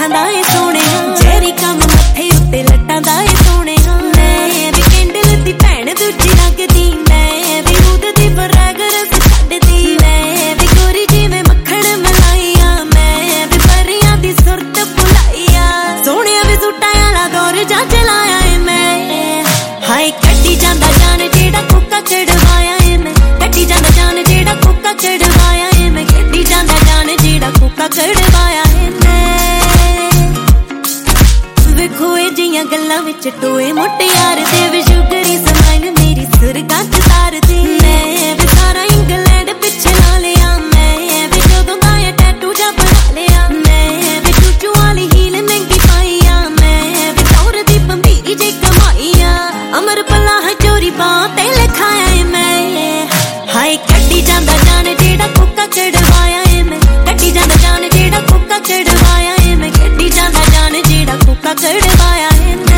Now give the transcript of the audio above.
ਅੱਖਾਂ ਦਾ ਏ ਸੋਹਣਿਆ, ਜੈਰੀ ਕੰਮ ਮੱਥੇ ਉੱਤੇ ਲੱਟਾਂ ਦਾ ਏ ਸੋਹਣਿਆ। ਮੈਂ ਵੀ ਕੈਂਡਲ ਦੀ ਭੈਣ ਦੂਜੀ ਲੱਗਦੀ, ਮੈਂ ਵੀ ਉਹਦੇ ਦੀ ਫਰੈਗਰੈਂਸ ਛੱਡਦੀ, ਮੈਂ ਵੀ ਗੋਰੀ ਜਿਵੇਂ ਮੱਖਣ ਮਲਾਈਆ, ਮੈਂ ਵੀ ਪਰੀਆਂ ਦੀ ਸੁਰਤ ਭੁਲਾਈਆ। ਸੋਹਣਿਆ ਵੀ ਸੂਟਾਂ ਵਾਲਾ ਦੌਰ ਜਾ ਚਲਾਇਆ ਏ ਮੈਂ, ਹਾਏ ਕੱਢੀ ਜਾਂਦਾ ਜਾਨ ਜਿਹੜਾ ਕੋਕਾ ਚੜਵਾਇਆ ਏ ਮੈਂ, ਕੱਢੀ ਜਾਂਦਾ ਜਾਨ ਜਿਹੜਾ ਕੋਕਾ ਚੜਵਾਇਆ ਏ ਮੈਂ, ਕੱਢੀ ਜਾਂਦਾ ਜਾਨ ਜਿਹੜਾ ਕੋਕਾ ਚੜਵਾਇਆ ਏ ਮੈਂ। ਵੇਖੋ ਇਹ ਜਿਹੀਆਂ ਗੱਲਾਂ ਵਿੱਚ ਟੋਏ ਮੁਟਿਆਰ ਦੇ ਵੀ ਸ਼ੁਗਰੀ ਸਮਾਈਲ ਮੇਰੀ ਸੁਰਗਾਂ ਚ ਤਾਰਦੀ। ਮੈਂ ਵੀ ਸਾਰਾ ਇੰਗਲੈਂਡ ਪਿੱਛੇ ਲਾ ਲਿਆ, ਮੈਂ ਵੀ ਜਦੋਂ ਦਾ ਇਹ ਟੈਟੂ ਜਾ ਬਣਾ ਲਿਆ, ਮੈਂ ਵੀ ਚੂਚੂ ਵਾਲੀ ਹੀਲ ਮਹਿੰਗੀ ਪਾਈ ਆ, ਮੈਂ ਵੀ ਟੌਰ ਦੀ ਭੰਬੀਰੀ ਜੇ ਕਮਾਈ ਆ। ਅਮਰ ਪੱਲਾ ਹੈ ਚੋਰੀ ਬਾਂਹ ਤੇ ਲਿਖਾਇਆ ਏ ਮੈਂ, ਹਾਏ ਕੱਢੀ ਜਾਂਦਾ ਜਾਨ ਜਿਹੜਾ ਕੋਕਾ ਚੜਵਾਇਆ ਏ ਮੈਂ, ਕੱਢੀ ਜਾਂਦਾ ਜਾਨ ਜਿਹੜਾ ਕੋਕਾ ਚੜਵਾਇਆ ਏ ਮੈਂ, ਕੱਢੀ ਜਾਂਦਾ ਜਾਨ ਜਿਹੜਾ ਕੋਕਾ ਚੜਵਾਇਆ ਏ ਮੈਂ।